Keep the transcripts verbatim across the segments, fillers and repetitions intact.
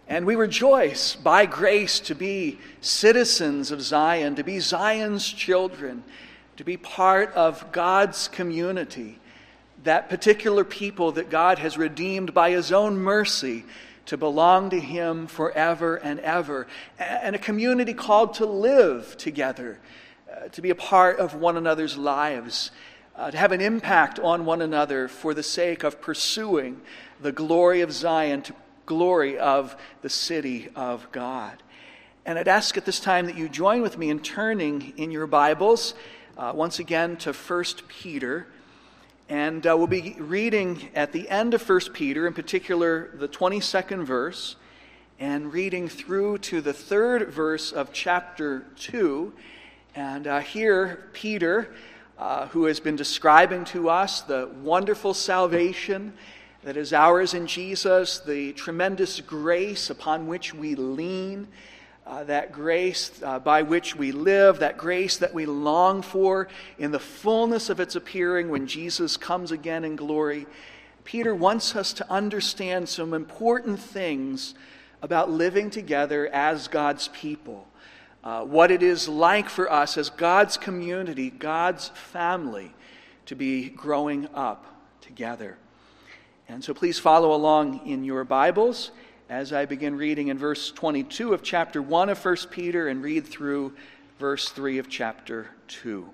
And we rejoice by grace to be citizens of Zion, to be Zion's children, to be part of God's community, that particular people that God has redeemed by His own mercy to belong to Him forever and ever, and a community called to live together, uh, to be a part of one another's lives, uh, to have an impact on one another for the sake of pursuing the glory of Zion, to glory of the city of God. And I'd ask at this time that you join with me in turning in your Bibles uh, once again to First Peter. And uh, we'll be reading at the end of First Peter, in particular the twenty-second verse, and reading through to the third verse of chapter two. And uh, here, Peter, uh, who has been describing to us the wonderful salvation that is ours in Jesus, the tremendous grace upon which we lean, uh, that grace uh, by which we live, that grace that we long for in the fullness of its appearing when Jesus comes again in glory. Peter wants us to understand some important things about living together as God's people, uh, what it is like for us as God's community, God's family, to be growing up together. And so please follow along in your Bibles as I begin reading in verse twenty-two of chapter one of First Peter and read through verse three of chapter two.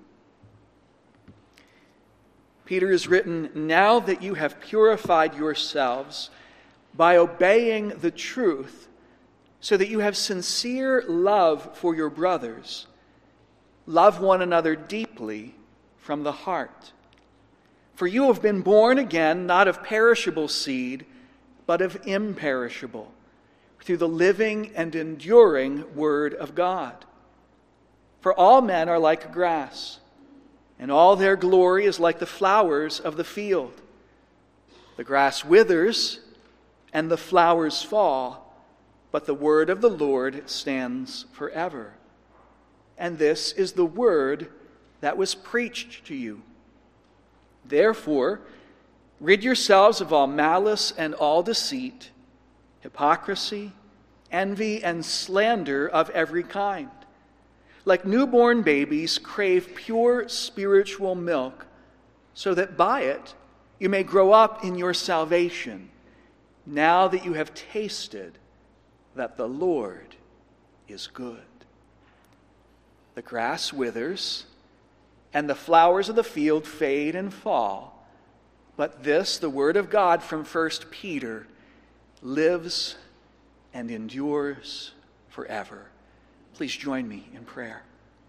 Peter has written, "Now that you have purified yourselves by obeying the truth, so that you have sincere love for your brothers, love one another deeply from the heart. For you have been born again, not of perishable seed, but of imperishable, through the living and enduring Word of God. For all men are like grass, and all their glory is like the flowers of the field. The grass withers, and the flowers fall, but the word of the Lord stands forever. And this is the word that was preached to you. Therefore, rid yourselves of all malice and all deceit, hypocrisy, envy, and slander of every kind. Like newborn babies, crave pure spiritual milk, so that by it you may grow up in your salvation, now that you have tasted that the Lord is good. The grass withers, and the flowers of the field fade and fall. But this, the word of God from First Peter, lives and endures forever." Please join me in prayer.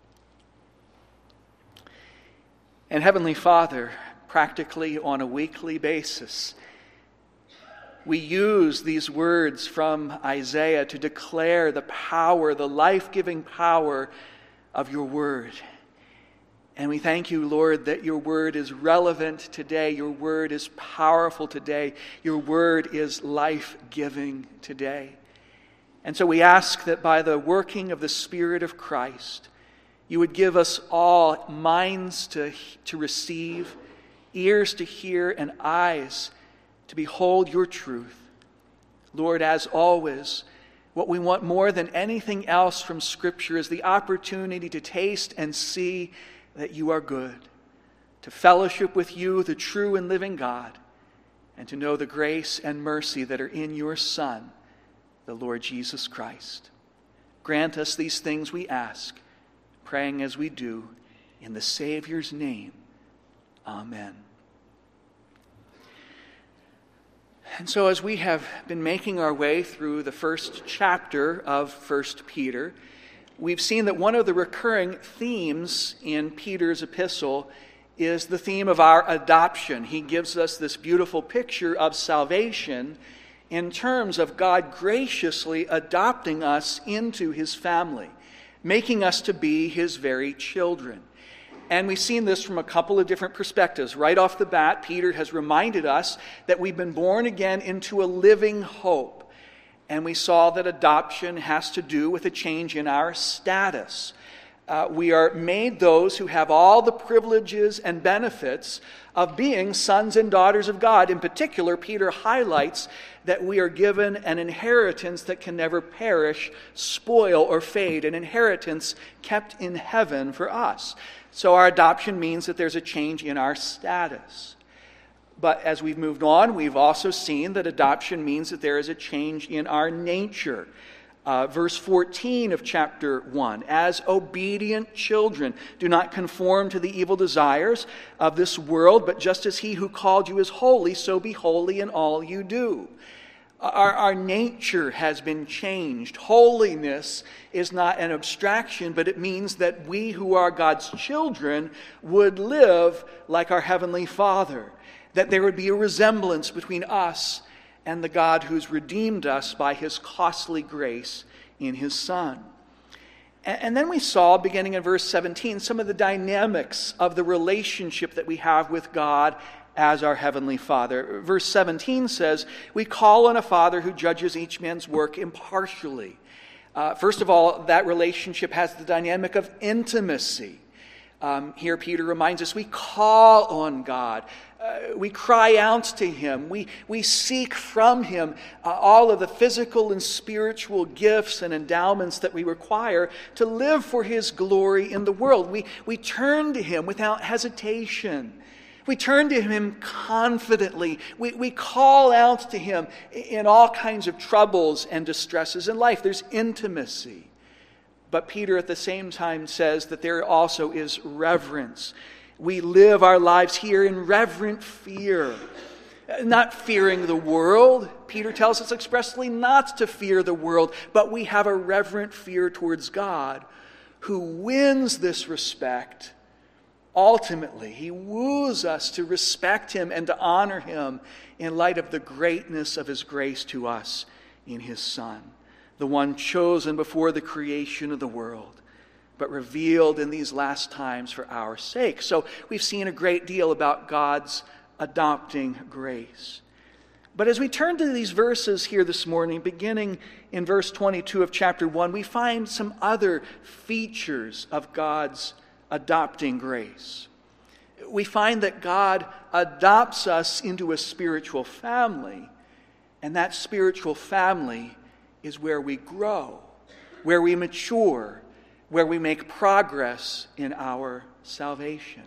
And Heavenly Father, practically on a weekly basis, we use these words from Isaiah to declare the power, the life-giving power of your word. And we thank you, Lord, that your word is relevant today. Your word is powerful today. Your word is life-giving today. And so we ask that by the working of the Spirit of Christ, you would give us all minds to, to receive, ears to hear, and eyes to behold your truth. Lord, as always, what we want more than anything else from Scripture is the opportunity to taste and see that you are good, to fellowship with you, the true and living God, and to know the grace and mercy that are in your Son, the Lord Jesus Christ. Grant us these things, we ask, praying as we do in the Savior's name. Amen. And so as we have been making our way through the first chapter of First Peter, we've seen that one of the recurring themes in Peter's epistle is the theme of our adoption. He gives us this beautiful picture of salvation in terms of God graciously adopting us into his family, making us to be his very children. And we've seen this from a couple of different perspectives. Right off the bat, Peter has reminded us that we've been born again into a living hope. And we saw that adoption has to do with a change in our status. Uh, we are made those who have all the privileges and benefits of being sons and daughters of God. In particular, Peter highlights that we are given an inheritance that can never perish, spoil, or fade, an inheritance kept in heaven for us. So our adoption means that there's a change in our status. But as we've moved on, we've also seen that adoption means that there is a change in our nature. Uh, verse fourteen of chapter one, as obedient children, do not conform to the evil desires of this world, but just as he who called you is holy, so be holy in all you do. Our, our nature has been changed. Holiness is not an abstraction, but it means that we who are God's children would live like our Heavenly Father, that there would be a resemblance between us and the God who's redeemed us by his costly grace in his Son. And then we saw, beginning in verse seventeen, some of the dynamics of the relationship that we have with God as our Heavenly Father. Verse seventeen says, we call on a Father who judges each man's work impartially. Uh, first of all, that relationship has the dynamic of intimacy. Um, here Peter reminds us we call on God. Uh, we cry out to him. We, we seek from him uh, all of the physical and spiritual gifts and endowments that we require to live for his glory in the world. We, we turn to him without hesitation. We turn to him confidently. We, we call out to him in all kinds of troubles and distresses in life. There's intimacy. But Peter at the same time says that there also is reverence. We live our lives here in reverent fear, not fearing the world. Peter tells us expressly not to fear the world, but we have a reverent fear towards God, who wins this respect. Ultimately, he woos us to respect him and to honor him in light of the greatness of his grace to us in his Son, the one chosen before the creation of the world, but revealed in these last times for our sake. So we've seen a great deal about God's adopting grace. But as we turn to these verses here this morning, beginning in verse twenty-two of chapter one, we find some other features of God's adopting grace. We find that God adopts us into a spiritual family, and that spiritual family is where we grow, where we mature, where we make progress in our salvation.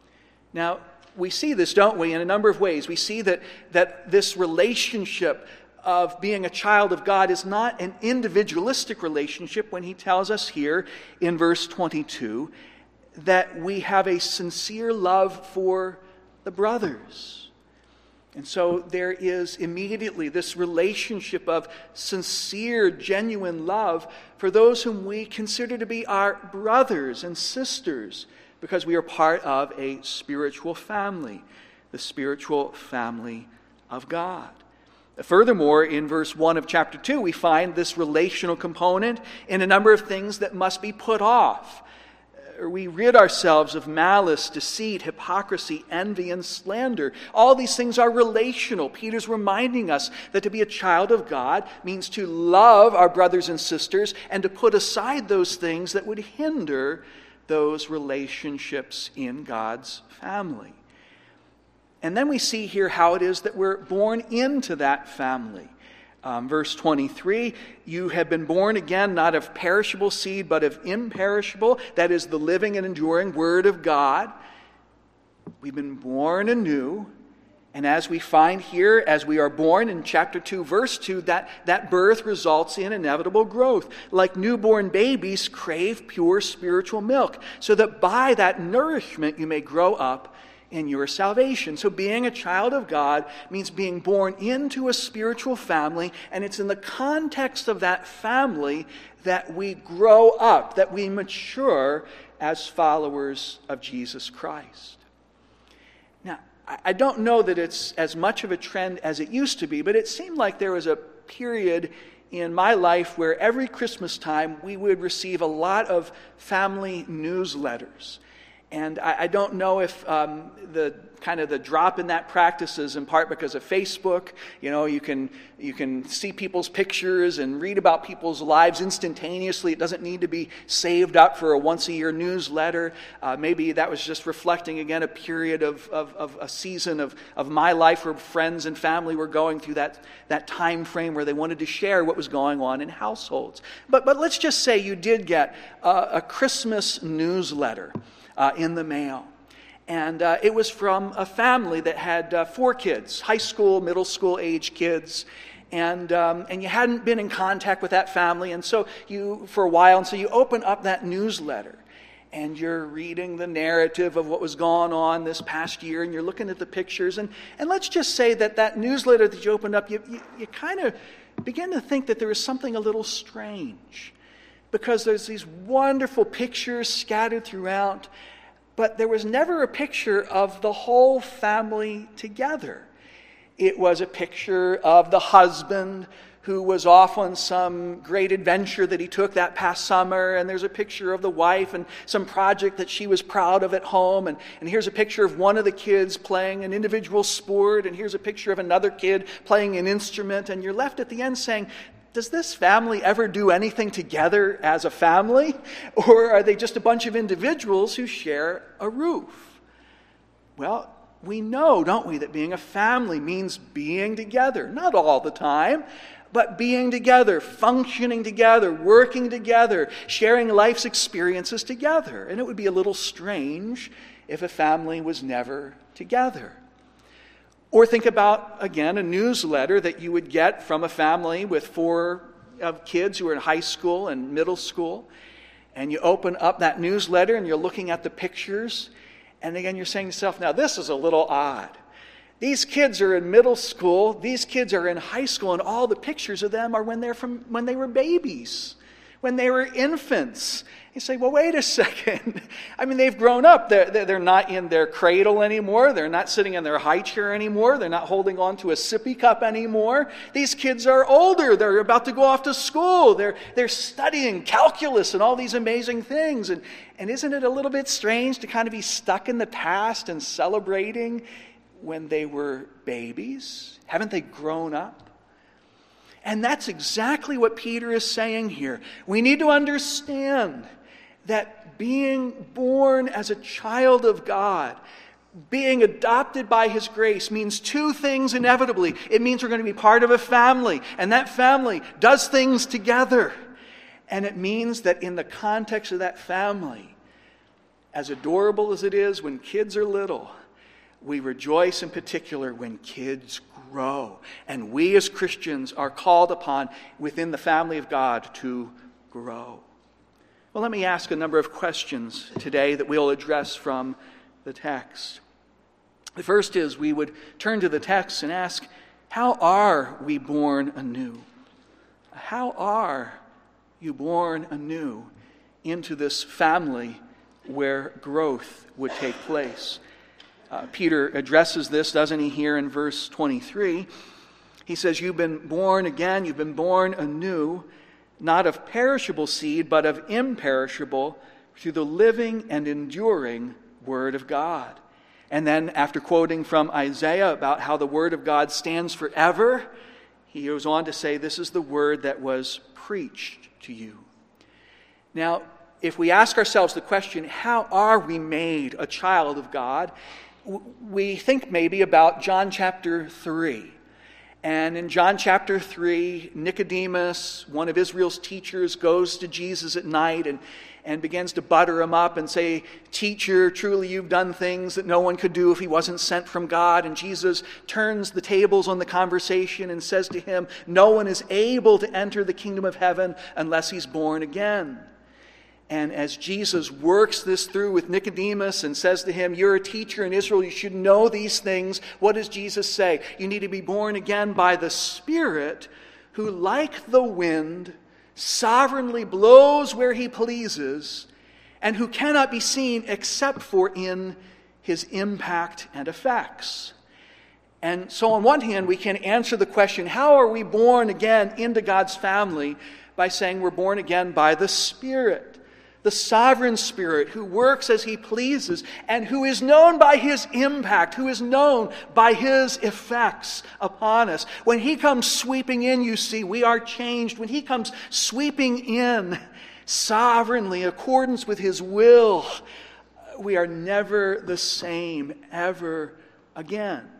Now, we see this, don't we, in a number of ways. We see that, that this relationship of being a child of God is not an individualistic relationship when he tells us here in verse twenty-two that we have a sincere love for the brothers. And so there is immediately this relationship of sincere, genuine love for those whom we consider to be our brothers and sisters, because we are part of a spiritual family, the spiritual family of God. Furthermore, in verse one of chapter two, we find this relational component in a number of things that must be put off. We rid ourselves of malice, deceit, hypocrisy, envy, and slander. All these things are relational. Peter's reminding us that to be a child of God means to love our brothers and sisters and to put aside those things that would hinder those relationships in God's family. And then we see here how it is that we're born into that family. Um, verse twenty-three, you have been born again, not of perishable seed, but of imperishable. That is the living and enduring Word of God. We've been born anew. And as we find here, as we are born in chapter two, verse two, that, that birth results in inevitable growth. Like newborn babies crave pure spiritual milk, so that by that nourishment you may grow up in your salvation. So being a child of God means being born into a spiritual family, and it's in the context of that family that we grow up, that we mature as followers of Jesus Christ. Now, I don't know that it's as much of a trend as it used to be, but it seemed like there was a period in my life where every Christmas time we would receive a lot of family newsletters. And I, I don't know if um, the kind of the drop in that practice is in part because of Facebook. You know, you can you can see people's pictures and read about people's lives instantaneously. It doesn't need to be saved up for a once-a-year newsletter. Uh, maybe that was just reflecting, again, a period of, of, of a season of, of my life where friends and family were going through that, that time frame where they wanted to share what was going on in households. But, but let's just say you did get a, a Christmas newsletter uh, in the mail. And uh, it was from a family that had uh, four kids, high school, middle school age kids. And um, and you hadn't been in contact with that family, and so you, for a while, and so you open up that newsletter, and you're reading the narrative of what was going on this past year, and you're looking at the pictures, and, and let's just say that that newsletter that you opened up, you, you, you kind of begin to think that there is something a little strange, because there's these wonderful pictures scattered throughout, but there was never a picture of the whole family together. It was a picture of the husband who was off on some great adventure that he took that past summer, and there's a picture of the wife and some project that she was proud of at home, and, and here's a picture of one of the kids playing an individual sport, and here's a picture of another kid playing an instrument, and you're left at the end saying, does this family ever do anything together as a family? Or are they just a bunch of individuals who share a roof? Well, we know, don't we, that being a family means being together. Not all the time, but being together, functioning together, working together, sharing life's experiences together. And it would be a little strange if a family was never together. Or think about, again, a newsletter that you would get from a family with four of kids who are in high school and middle school. And you open up that newsletter and you're looking at the pictures. And again, you're saying to yourself, now this is a little odd. These kids are in middle school, these kids are in high school, and all the pictures of them are when they're from when they were babies, when they were infants. You say, well, wait a second. I mean, they've grown up. They're, they're not in their cradle anymore. They're not sitting in their high chair anymore. They're not holding on to a sippy cup anymore. These kids are older. They're about to go off to school. They're, they're studying calculus and all these amazing things. And, and isn't it a little bit strange to kind of be stuck in the past and celebrating when they were babies? Haven't they grown up? And that's exactly what Peter is saying here. We need to understand that being born as a child of God, being adopted by His grace, means two things inevitably. It means we're going to be part of a family, and that family does things together. And it means that in the context of that family, as adorable as it is when kids are little, we rejoice in particular when kids grow. And we as Christians are called upon within the family of God to grow. Well, let me ask a number of questions today that we'll address from the text. The first is we would turn to the text and ask, how are we born anew? How are you born anew into this family where growth would take place? Uh, Peter addresses this, doesn't he, here in verse twenty-three. He says, you've been born again, you've been born anew, not of perishable seed, but of imperishable, through the living and enduring Word of God. And then, after quoting from Isaiah about how the Word of God stands forever, he goes on to say, this is the Word that was preached to you. Now, if we ask ourselves the question, how are we made a child of God? We think maybe about John chapter three. And in John chapter three, Nicodemus, one of Israel's teachers, goes to Jesus at night and, and begins to butter him up and say, teacher, truly you've done things that no one could do if he wasn't sent from God. And Jesus turns the tables on the conversation and says to him, no one is able to enter the kingdom of heaven unless he's born again. And as Jesus works this through with Nicodemus and says to him, you're a teacher in Israel, you should know these things. What does Jesus say? You need to be born again by the Spirit, who, like the wind, sovereignly blows where he pleases, and who cannot be seen except for in his impact and effects. And so on one hand, we can answer the question, how are we born again into God's family? By saying we're born again by the Spirit. the sovereign Spirit who works as he pleases and who is known by his impact, who is known by his effects upon us. When he comes sweeping in, you see, we are changed. When he comes sweeping in sovereignly, in accordance with his will, we are never the same ever again.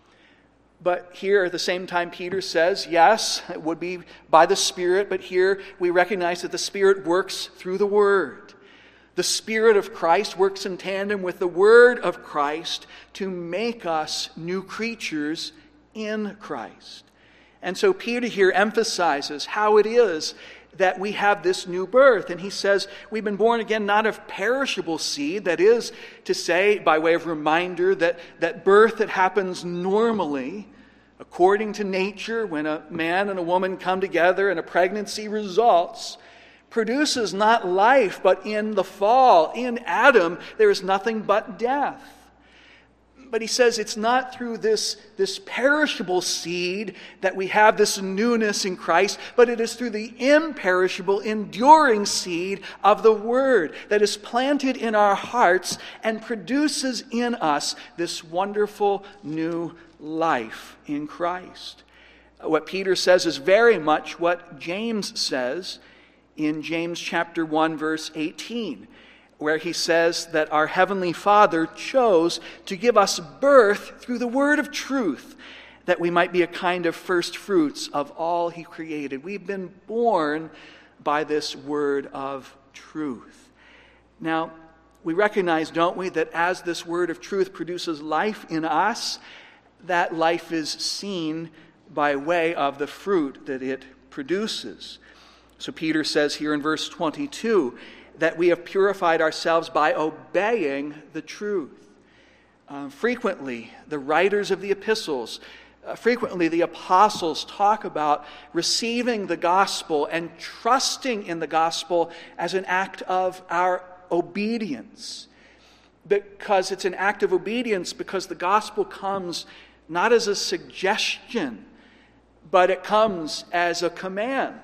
But here at the same time, Peter says, yes, it would be by the Spirit, but here we recognize that the Spirit works through the Word. The Spirit of Christ works in tandem with the Word of Christ to make us new creatures in Christ. And so Peter here emphasizes how it is that we have this new birth. And he says, we've been born again not of perishable seed, that is to say, by way of reminder, that, that birth that happens normally, according to nature, when a man and a woman come together and a pregnancy results, produces not life, but in the fall, in Adam, there is nothing but death. But he says it's not through this, this perishable seed that we have this newness in Christ, but it is through the imperishable, enduring seed of the Word that is planted in our hearts and produces in us this wonderful new life in Christ. What Peter says is very much what James says in James chapter one, verse eighteen. Where he says that our Heavenly Father chose to give us birth through the word of truth, that we might be a kind of first fruits of all he created. We've been born by this word of truth. Now, we recognize, don't we, that as this word of truth produces life in us, that life is seen by way of the fruit that it produces. So Peter says here in verse twenty-two, that we have purified ourselves by obeying the truth. Uh, frequently, the writers of the epistles, uh, frequently the apostles talk about receiving the gospel and trusting in the gospel as an act of our obedience. Because it's an act of obedience, because the gospel comes not as a suggestion, but it comes as a command.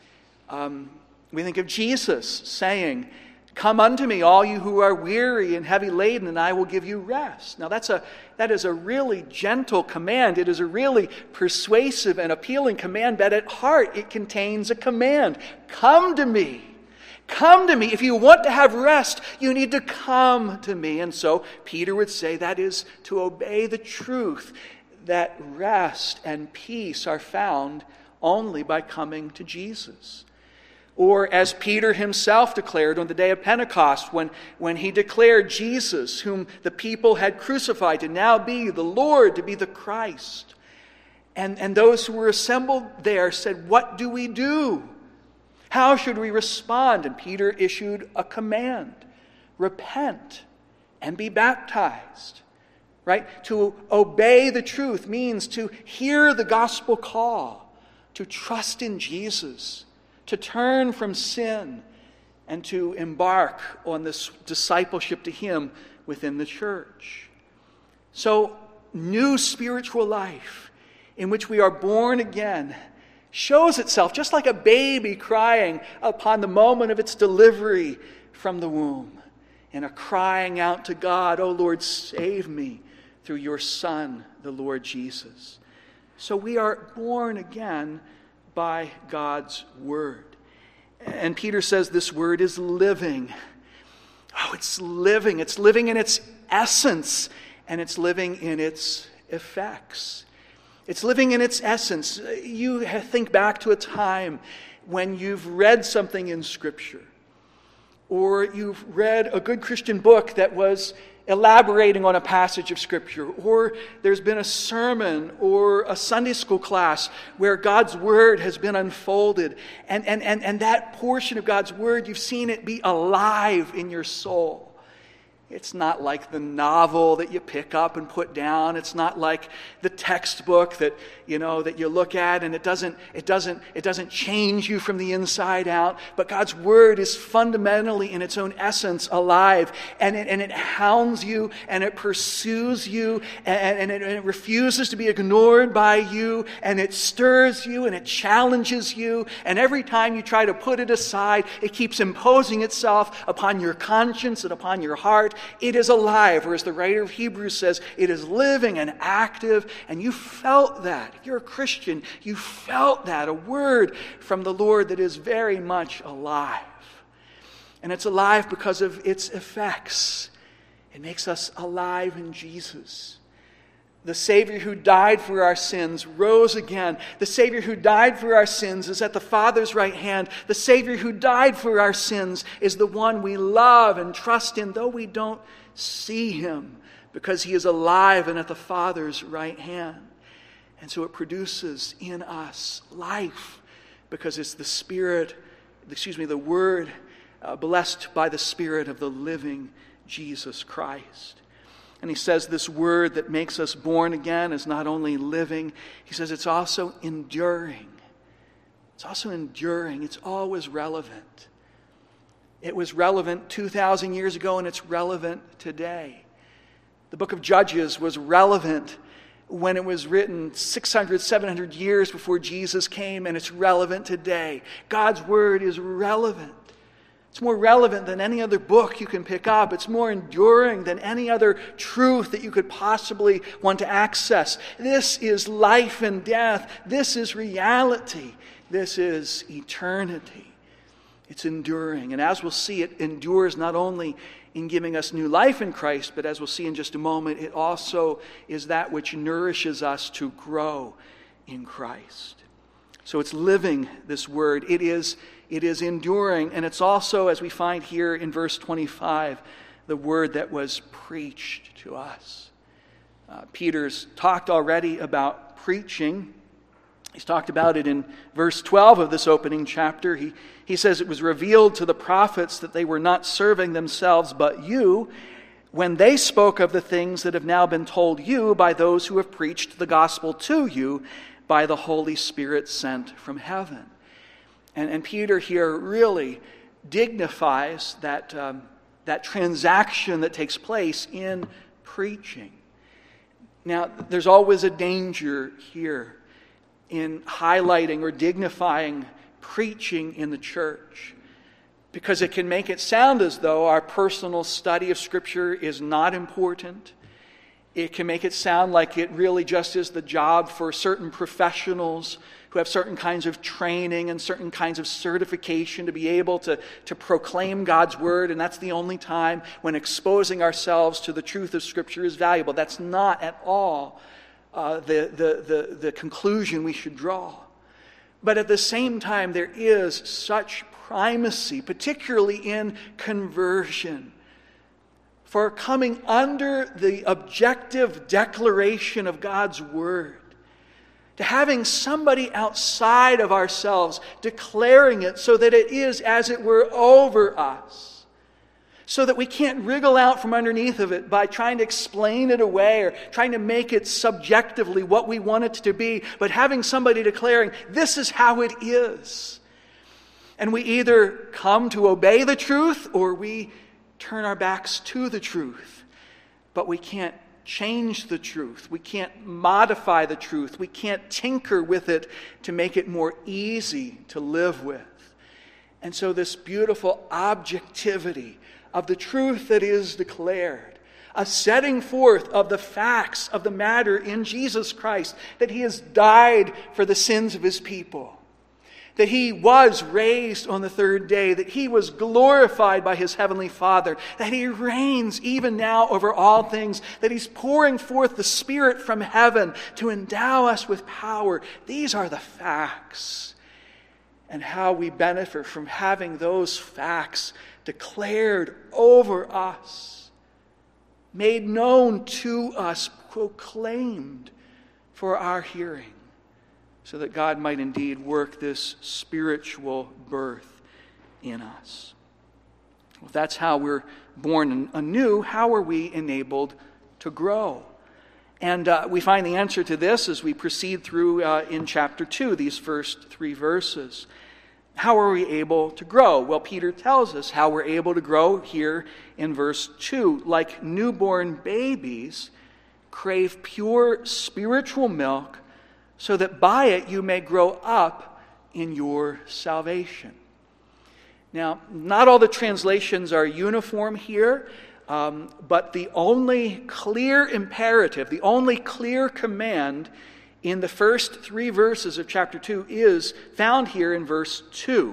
Um, We think of Jesus saying, "Come unto me, all you who are weary and heavy laden, and I will give you rest." Now that's a that is a really gentle command. It is a really persuasive and appealing command, but at heart it contains a command. Come to me. Come to me. If you want to have rest, you need to come to me. And so Peter would say that is to obey the truth, that rest and peace are found only by coming to Jesus. Or as Peter himself declared on the day of Pentecost, when, when he declared Jesus, whom the people had crucified, to now be the Lord, to be the Christ. And, and those who were assembled there said, "What do we do? How should we respond?" And Peter issued a command: repent and be baptized. Right? To obey the truth means to hear the gospel call, to trust in Jesus, to turn from sin, and to embark on this discipleship to him within the church. So, new spiritual life in which we are born again shows itself just like a baby crying upon the moment of its delivery from the womb, and a crying out to God, "Oh Lord, save me through your Son, the Lord Jesus." So we are born again by God's word. And Peter says this word is living. Oh, it's living. It's living in its essence, and it's living in its effects. It's living in its essence. You think back to a time when you've read something in Scripture, or you've read a good Christian book that was elaborating on a passage of Scripture, or there's been a sermon or a Sunday school class where God's Word has been unfolded, and, and, and, and that portion of God's Word, you've seen it be alive in your soul. It's not like the novel that you pick up and put down. It's not like the textbook that, you know, that you look at and it doesn't, it doesn't, it doesn't change you from the inside out. But God's Word is fundamentally, in its own essence, alive. And it, and it hounds you and it pursues you and, and, it, and it refuses to be ignored by you. And it stirs you and it challenges you. And every time you try to put it aside, it keeps imposing itself upon your conscience and upon your heart. It is alive, or as the writer of Hebrews says, it is living and active, and you felt that. If you're a Christian, you felt that, a word from the Lord that is very much alive. And it's alive because of its effects. It makes us alive in Jesus. The Savior who died for our sins rose again. The Savior who died for our sins is at the Father's right hand. The Savior who died for our sins is the one we love and trust in, though we don't see Him, because He is alive and at the Father's right hand. And so it produces in us life, because it's the Spirit, excuse me, the Word, uh, blessed by the Spirit of the living Jesus Christ. And he says this word that makes us born again is not only living, he says it's also enduring. It's also enduring. It's always relevant. It was relevant two thousand years ago and it's relevant today. The book of Judges was relevant when it was written six hundred, seven hundred years before Jesus came, and it's relevant today. God's Word is relevant. It's more relevant than any other book you can pick up. It's more enduring than any other truth that you could possibly want to access. This is life and death. This is reality. This is eternity. It's enduring. And as we'll see, it endures not only in giving us new life in Christ, but as we'll see in just a moment, it also is that which nourishes us to grow in Christ. So it's living, this word. It is It is enduring, and it's also, as we find here in verse twenty-five, the word that was preached to us. Uh, Peter's talked already about preaching. He's talked about it in verse twelve of this opening chapter. He, he says, it was revealed to the prophets that they were not serving themselves but you, when they spoke of the things that have now been told you by those who have preached the gospel to you by the Holy Spirit sent from heaven. And, and Peter here really dignifies that, um, that transaction that takes place in preaching. Now, there's always a danger here in highlighting or dignifying preaching in the church, because it can make it sound as though our personal study of Scripture is not important. It can make it sound like it really just is the job for certain professionals who have certain kinds of training and certain kinds of certification to be able to, to proclaim God's Word, and that's the only time when exposing ourselves to the truth of Scripture is valuable. That's not at all uh, the, the, the, the conclusion we should draw. But at the same time, there is such primacy, particularly in conversion, for coming under the objective declaration of God's Word, to having somebody outside of ourselves declaring it so that it is, as it were, over us, so that we can't wriggle out from underneath of it by trying to explain it away or trying to make it subjectively what we want it to be, but having somebody declaring, this is how it is. And we either come to obey the truth or we turn our backs to the truth. But we can't change the truth. We can't modify the truth. We can't tinker with it to make it more easy to live with. And so this beautiful objectivity of the truth that is declared, a setting forth of the facts of the matter in Jesus Christ, that He has died for the sins of His people, that He was raised on the third day, that He was glorified by His heavenly Father, that He reigns even now over all things, that He's pouring forth the Spirit from heaven to endow us with power. These are the facts. And how we benefit from having those facts declared over us, made known to us, proclaimed for our hearing, so that God might indeed work this spiritual birth in us. If that's how we're born anew, how are we enabled to grow? And uh, we find the answer to this as we proceed through uh, in chapter two, these first three verses. How are we able to grow? Well, Peter tells us how we're able to grow here in verse two. Like newborn babies, crave pure spiritual milk, so that by it you may grow up in your salvation. Now, not all the translations are uniform here, um, but the only clear imperative, the only clear command in the first three verses of chapter two is found here in verse two.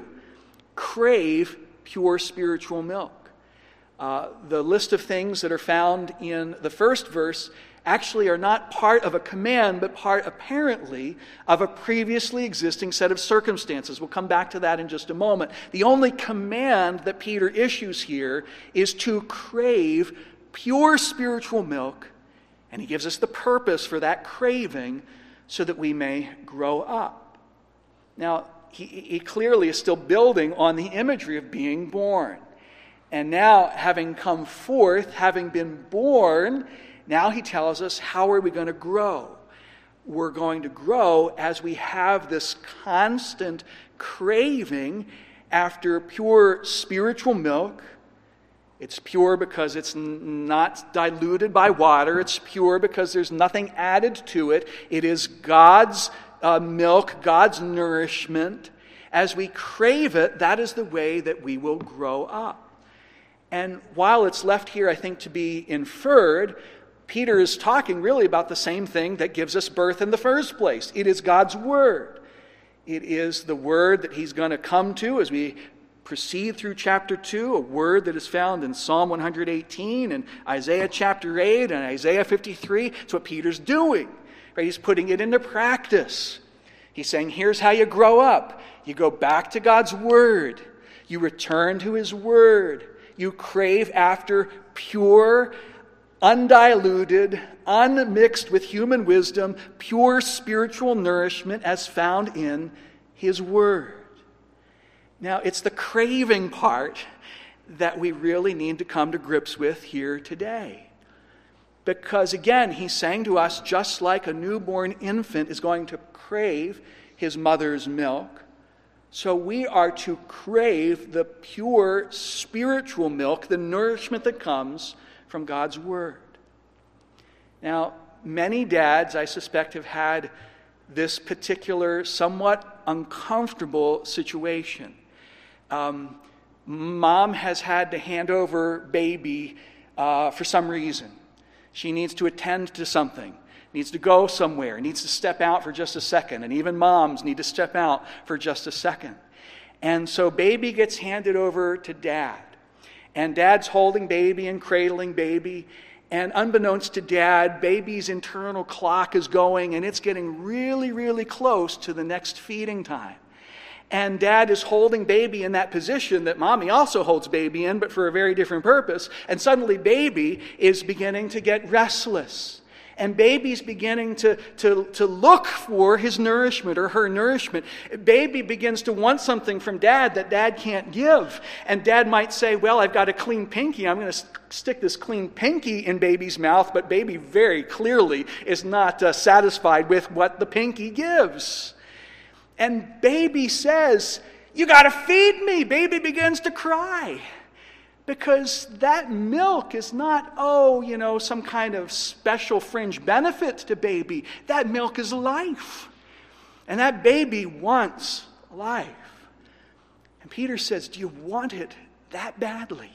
Crave pure spiritual milk. Uh, the list of things that are found in the first verse actually are not part of a command, but part, apparently, of a previously existing set of circumstances. We'll come back to that in just a moment. The only command that Peter issues here is to crave pure spiritual milk, and he gives us the purpose for that craving so that we may grow up. Now, he, he clearly is still building on the imagery of being born. And now, having come forth, having been born, now he tells us, how are we going to grow? We're going to grow as we have this constant craving after pure spiritual milk. It's pure because it's n- not diluted by water. It's pure because there's nothing added to it. It is God's uh, milk, God's nourishment. As we crave it, that is the way that we will grow up. And while it's left here, I think, to be inferred, Peter is talking really about the same thing that gives us birth in the first place. It is God's Word. It is the Word that he's going to come to as we proceed through chapter two, a word that is found in Psalm one hundred eighteen and Isaiah chapter eight and Isaiah fifty-three. It's what Peter's doing. Right? He's putting it into practice. He's saying, here's how you grow up. You go back to God's Word. You return to His Word. You crave after pure, undiluted, unmixed with human wisdom, pure spiritual nourishment as found in His Word. Now, it's the craving part that we really need to come to grips with here today. Because again, he's saying to us, just like a newborn infant is going to crave his mother's milk, so we are to crave the pure spiritual milk, the nourishment that comes from God's Word. Now, many dads, I suspect, have had this particular, somewhat uncomfortable situation. Um, mom has had to hand over baby uh, for some reason. She needs to attend to something, needs to go somewhere, needs to step out for just a second. And even moms need to step out for just a second. And so baby gets handed over to dad. And dad's holding baby and cradling baby. And unbeknownst to dad, baby's internal clock is going, and it's getting really, really close to the next feeding time. And dad is holding baby in that position that mommy also holds baby in, but for a very different purpose. And suddenly baby is beginning to get restless. And baby's beginning to, to, to look for his nourishment or her nourishment. Baby begins to want something from dad that dad can't give. And dad might say, well, I've got a clean pinky. I'm going to stick this clean pinky in baby's mouth. But baby very clearly is not uh, satisfied with what the pinky gives. And baby says, you got to feed me. Baby begins to cry. Because that milk is not, oh, you know, some kind of special fringe benefit to baby. That milk is life. And that baby wants life. And Peter says, do you want it that badly?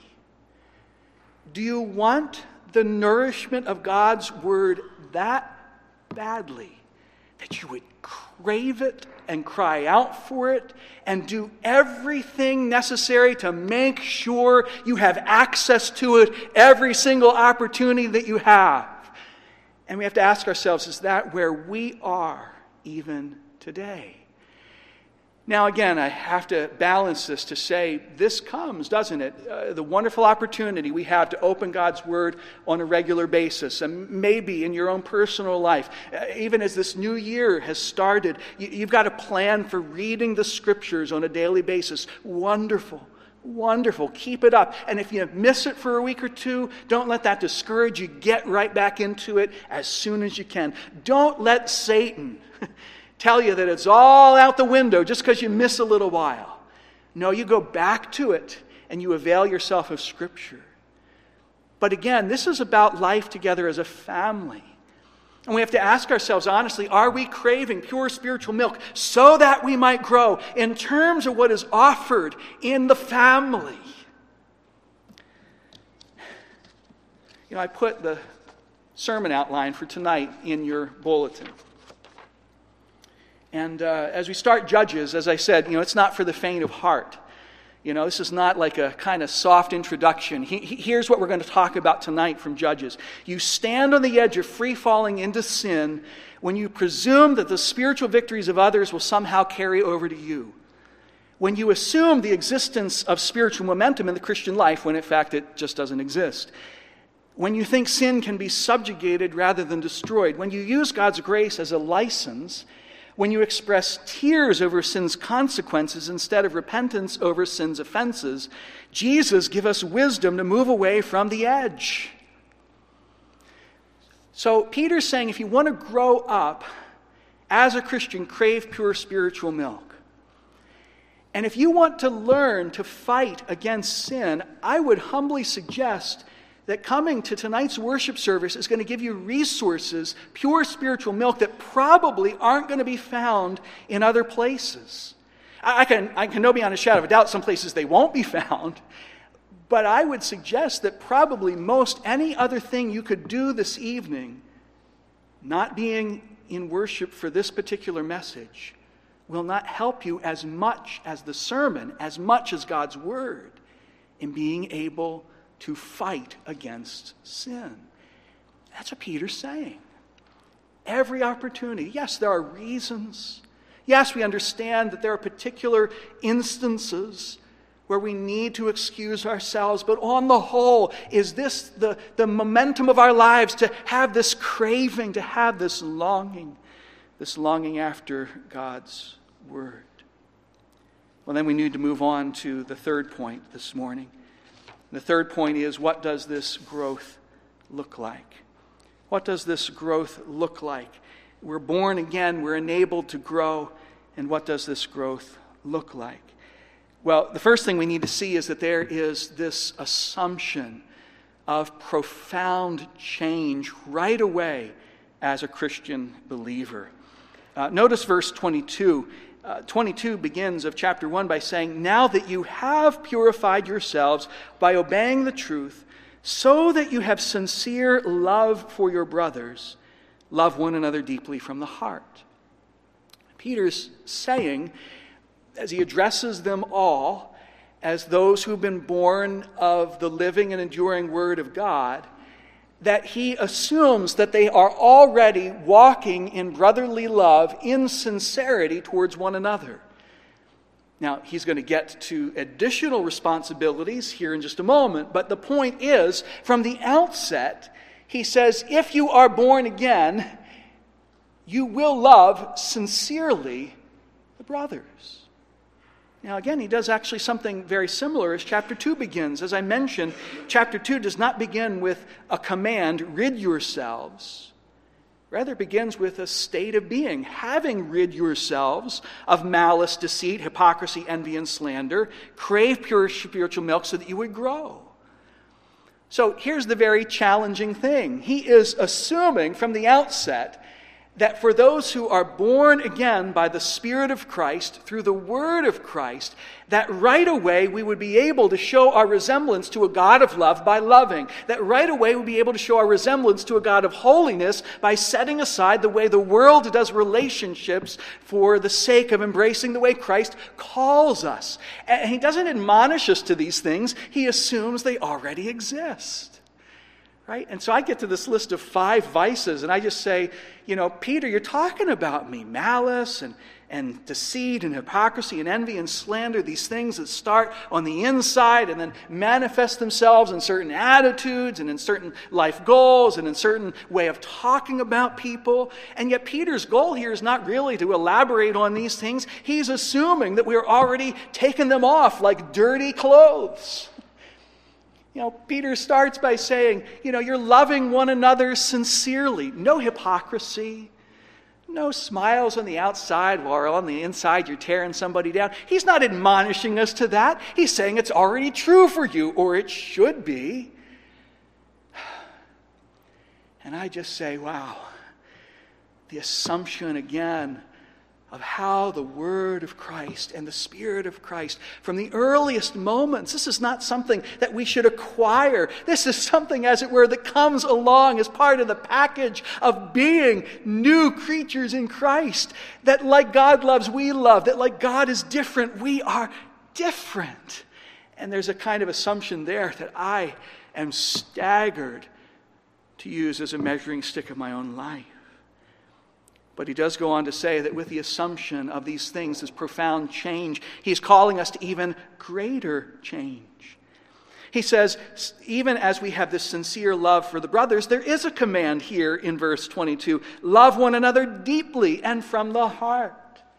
Do you want the nourishment of God's Word that badly that you would crave it and cry out for it and do everything necessary to make sure you have access to it every single opportunity that you have? And we have to ask ourselves, is that where we are even today? Now again, I have to balance this to say this comes, doesn't it? Uh, the wonderful opportunity we have to open God's Word on a regular basis. And maybe in your own personal life, uh, even as this new year has started, you, you've got a plan for reading the Scriptures on a daily basis. Wonderful, Wonderful. Keep it up. And if you miss it for a week or two, don't let that discourage you. Get right back into it as soon as you can. Don't let Satan tell you that it's all out the window just because you miss a little while. No, you go back to it and you avail yourself of Scripture. But again, this is about life together as a family. And we have to ask ourselves honestly, are we craving pure spiritual milk so that we might grow in terms of what is offered in the family? You know, I put the sermon outline for tonight in your bulletin. And uh, as we start Judges, as I said, you know, it's not for the faint of heart. You know, this is not like a kind of soft introduction. He, he, here's what we're going to talk about tonight from Judges. You stand on the edge of free falling into sin when you presume that the spiritual victories of others will somehow carry over to you. When you assume the existence of spiritual momentum in the Christian life when in fact it just doesn't exist. When you think sin can be subjugated rather than destroyed. When you use God's grace as a license. When you express tears over sin's consequences instead of repentance over sin's offenses. Jesus, give us wisdom to move away from the edge. So Peter's saying if you want to grow up as a Christian, crave pure spiritual milk. And if you want to learn to fight against sin, I would humbly suggest that coming to tonight's worship service is going to give you resources, pure spiritual milk, that probably aren't going to be found in other places. I can, I can know beyond a shadow of a doubt some places they won't be found, but I would suggest that probably most any other thing you could do this evening, not being in worship for this particular message, will not help you as much as the sermon, as much as God's Word, in being able to fight against sin. That's what Peter's saying. Every opportunity. Yes, there are reasons. Yes, we understand that there are particular instances where we need to excuse ourselves, but on the whole, is this the, the momentum of our lives to have this craving, to have this longing, this longing after God's Word? Well, then we need to move on to the third point this morning. The third point is, what does this growth look like? What does this growth look like? We're born again, we're enabled to grow, and what does this growth look like? Well, the first thing we need to see is that there is this assumption of profound change right away as a Christian believer. Uh, notice verse twenty-two. Uh, twenty-two begins of chapter one by saying, now that you have purified yourselves by obeying the truth, so that you have sincere love for your brothers, love one another deeply from the heart. Peter's saying, as he addresses them all as those who've been born of the living and enduring Word of God, that he assumes that they are already walking in brotherly love, in sincerity towards one another. Now, he's going to get to additional responsibilities here in just a moment, but the point is, from the outset, he says, if you are born again, you will love sincerely the brothers. Now again, he does actually something very similar as chapter two begins. As I mentioned, chapter two does not begin with a command, rid yourselves. Rather, it begins with a state of being. Having rid yourselves of malice, deceit, hypocrisy, envy, and slander, crave pure spiritual milk so that you would grow. So here's the very challenging thing. He is assuming from the outset that for those who are born again by the Spirit of Christ, through the Word of Christ, that right away we would be able to show our resemblance to a God of love by loving. That right away we'd be able to show our resemblance to a God of holiness by setting aside the way the world does relationships for the sake of embracing the way Christ calls us. And he doesn't admonish us to these things. He assumes they already exist. Right? And so I get to this list of five vices, and I just say, you know, Peter, you're talking about me. Malice and, and deceit and hypocrisy and envy and slander, these things that start on the inside and then manifest themselves in certain attitudes and in certain life goals and in certain way of talking about people. And yet Peter's goal here is not really to elaborate on these things. He's assuming that we're already taking them off like dirty clothes. You know, Peter starts by saying, you know, you're loving one another sincerely. No hypocrisy. No smiles on the outside while on the inside you're tearing somebody down. He's not admonishing us to that. He's saying it's already true for you, or it should be. And I just say, wow, the assumption again of how the Word of Christ and the Spirit of Christ, from the earliest moments, this is not something that we should acquire. This is something, as it were, that comes along as part of the package of being new creatures in Christ. That like God loves, we love. That like God is different, we are different. And there's a kind of assumption there that I am staggered to use as a measuring stick of my own life. But he does go on to say that with the assumption of these things, this profound change, he's calling us to even greater change. He says, even as we have this sincere love for the brothers, there is a command here in verse twenty-two. Love one another deeply and from the heart.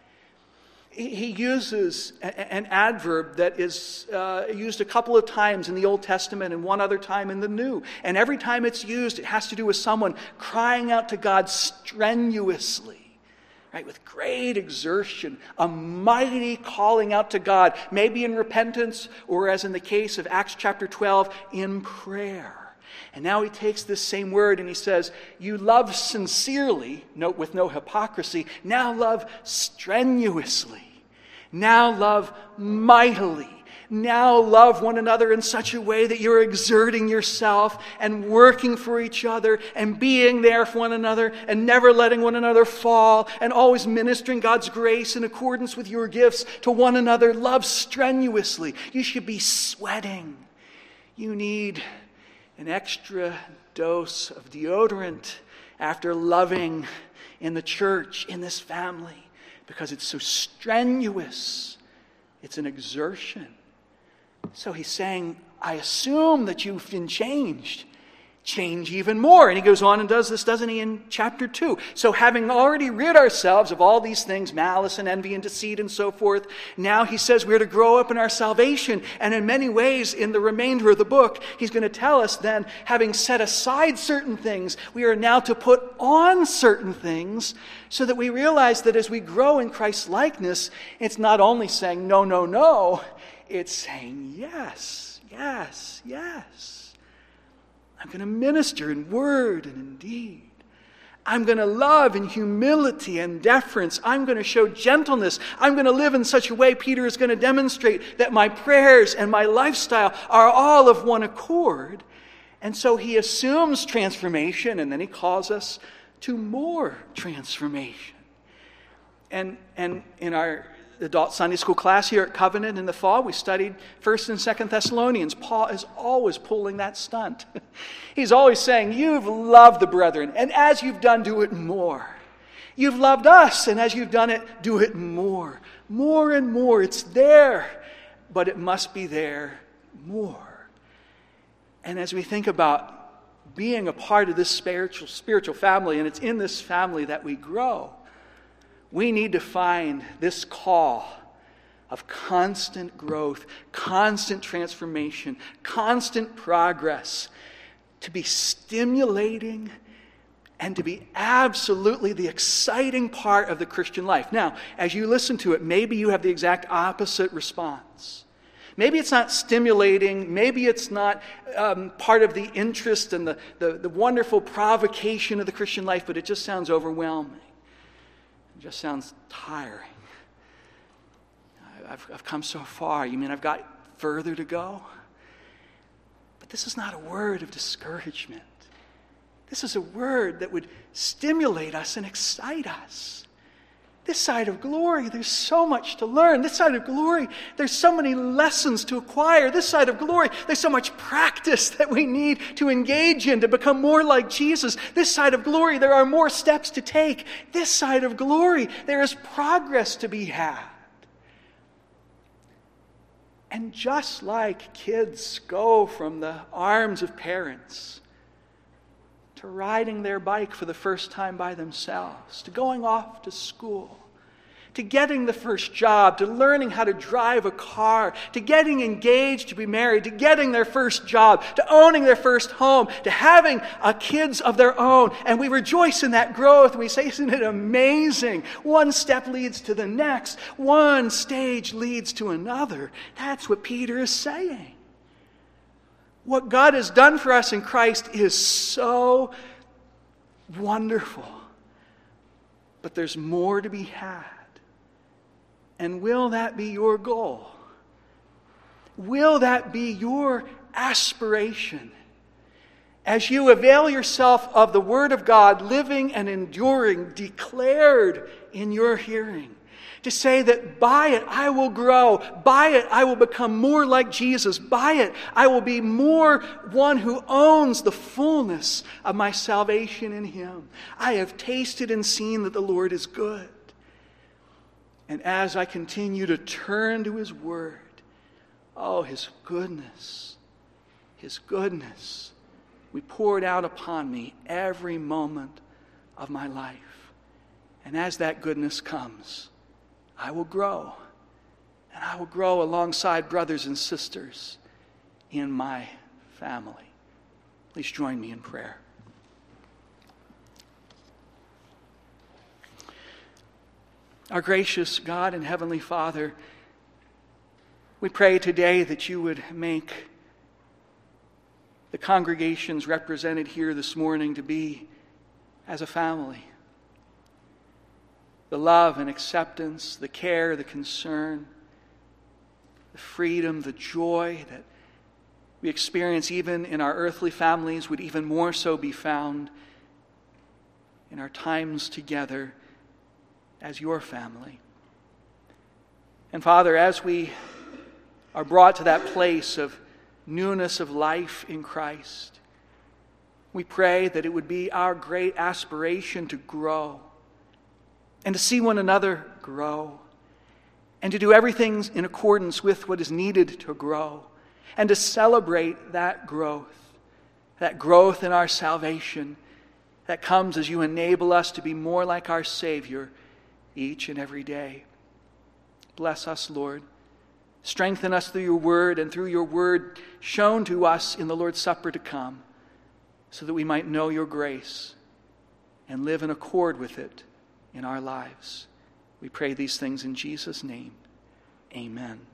He uses an adverb that is uh, used a couple of times in the Old Testament and one other time in the New. And every time it's used, it has to do with someone crying out to God strenuously, right, with great exertion, a mighty calling out to God, maybe in repentance or, as in the case of Acts chapter twelve, in prayer. And now he takes this same word and he says, you love sincerely, note with no hypocrisy, now love strenuously, now love mightily, now love one another in such a way that you're exerting yourself and working for each other and being there for one another and never letting one another fall and always ministering God's grace in accordance with your gifts to one another. Love strenuously. You should be sweating. You need an extra dose of deodorant after loving in the church, in this family, because it's so strenuous. It's an exertion. So he's saying, I assume that you've been changed. Change even more. And he goes on and does this, doesn't he, in chapter two. So having already rid ourselves of all these things, malice and envy and deceit and so forth, now he says we're to grow up in our salvation. And in many ways, in the remainder of the book, he's going to tell us then, having set aside certain things, we are now to put on certain things, so that we realize that as we grow in Christ's likeness, it's not only saying no, no, no, it's saying yes, yes, yes. I'm going to minister in word and in deed. I'm going to love in humility and deference. I'm going to show gentleness. I'm going to live in such a way, Peter is going to demonstrate, that my prayers and my lifestyle are all of one accord. And so he assumes transformation, and then he calls us to more transformation. And, and in our adult Sunday school class here at Covenant in the fall, we studied First and Second Thessalonians. Paul is always pulling that stunt. He's always saying, you've loved the brethren, and as you've done, do it more. You've loved us, and as you've done it, do it more. More and more. It's there, but it must be there more. And as we think about being a part of this spiritual, spiritual family, and it's in this family that we grow, we need to find this call of constant growth, constant transformation, constant progress to be stimulating and to be absolutely the exciting part of the Christian life. Now, as you listen to it, maybe you have the exact opposite response. Maybe it's not stimulating. Maybe it's not um, part of the interest and the, the, the wonderful provocation of the Christian life, but it just sounds overwhelming. It just sounds tiring. I've, I've come so far. You mean I've got further to go? But this is not a word of discouragement. This is a word that would stimulate us and excite us. This side of glory, there's so much to learn. This side of glory, there's so many lessons to acquire. This side of glory, there's so much practice that we need to engage in to become more like Jesus. This side of glory, there are more steps to take. This side of glory, there is progress to be had. And just like kids go from the arms of parents to riding their bike for the first time by themselves, to going off to school, to getting the first job, to learning how to drive a car, to getting engaged, to be married, to getting their first job, to owning their first home, to having uh, kids of their own. And we rejoice in that growth. We say, isn't it amazing? One step leads to the next. One stage leads to another. That's what Peter is saying. What God has done for us in Christ is so wonderful. But there's more to be had. And will that be your goal? Will that be your aspiration? As you avail yourself of the Word of God, living and enduring, declared in your hearing, to say that by it I will grow, by it I will become more like Jesus, by it I will be more one who owns the fullness of my salvation in Him. I have tasted and seen that the Lord is good. And as I continue to turn to His Word, oh, His goodness, His goodness, we pour it out upon me every moment of my life. And as that goodness comes, I will grow, and I will grow alongside brothers and sisters in my family. Please join me in prayer. Our gracious God and Heavenly Father, we pray today that you would make the congregations represented here this morning to be as a family. The love and acceptance, the care, the concern, the freedom, the joy that we experience even in our earthly families would even more so be found in our times together as your family. And Father, as we are brought to that place of newness of life in Christ, we pray that it would be our great aspiration to grow and to see one another grow and to do everything in accordance with what is needed to grow and to celebrate that growth, that growth in our salvation that comes as you enable us to be more like our Savior each and every day. Bless us, Lord. Strengthen us through your word and through your word shown to us in the Lord's Supper to come, so that we might know your grace and live in accord with it in our lives. We pray these things in Jesus' name. Amen.